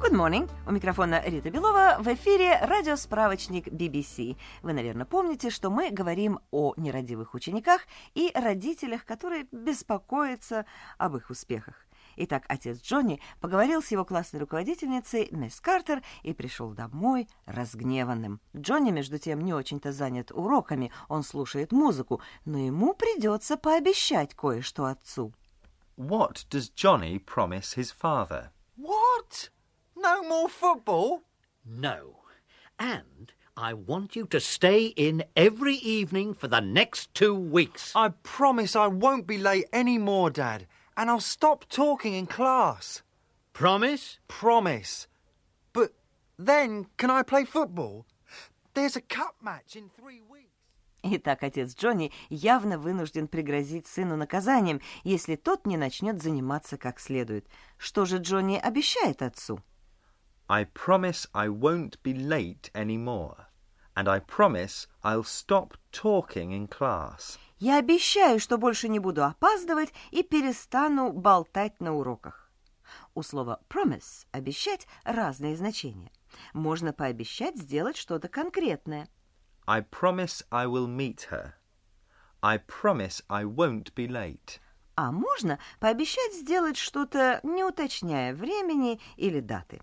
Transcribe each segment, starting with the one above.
Good morning! У микрофона Рита Белова, в эфире радиосправочник BBC. Вы, наверное, помните, что мы говорим о нерадивых учениках и родителях, которые беспокоятся об их успехах. Итак, отец Джонни поговорил с его классной руководительницей, мисс Картер, и пришел домой разгневанным. Джонни, между тем, не очень-то занят уроками, он слушает музыку, но ему придется пообещать кое-что отцу. What does Johnny promise his father? What? No more football? No. And I want you to stay in every evening for the next 2 weeks. I promise I won't be late anymore, Dad. And I'll stop talking in class. Promise? Promise. But then, can I play football? There's a cup match in 3 weeks. Итак, отец Джонни явно вынужден пригрозить сыну наказанием, если тот не начнет заниматься как следует. Что же Джонни обещает отцу? I promise I won't be late anymore. And I promise I'll stop talking in class. Я обещаю, что больше не буду опаздывать и перестану болтать на уроках. У слова promise – обещать разные значения. Можно пообещать сделать что-то конкретное. I promise I will meet her. I promise I won't be late. А можно пообещать сделать что-то, не уточняя времени или даты.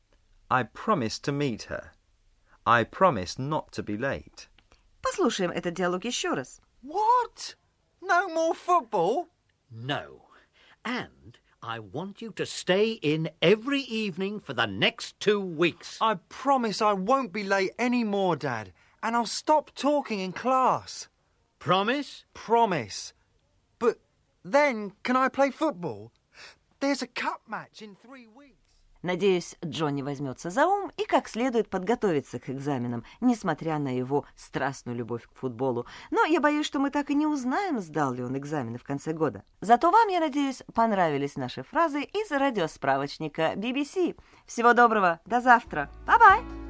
I promise to meet her. I promise not to be late. Послушаем этот диалог еще раз. What? No more football? No. And I want you to stay in every evening for the next 2 weeks. I promise I won't be late anymore, Dad. And I'll stop talking in class. Promise? Promise. But then, can I play football? There's a cup match in 3 weeks. Надеюсь, Джонни возьмется за ум и как следует подготовится к экзаменам, несмотря на его страстную любовь к футболу. Но я боюсь, что мы так и не узнаем, сдал ли он экзамены в конце года. Зато вам, я надеюсь, понравились наши фразы из радиосправочника BBC. Всего доброго, до завтра. Bye-bye!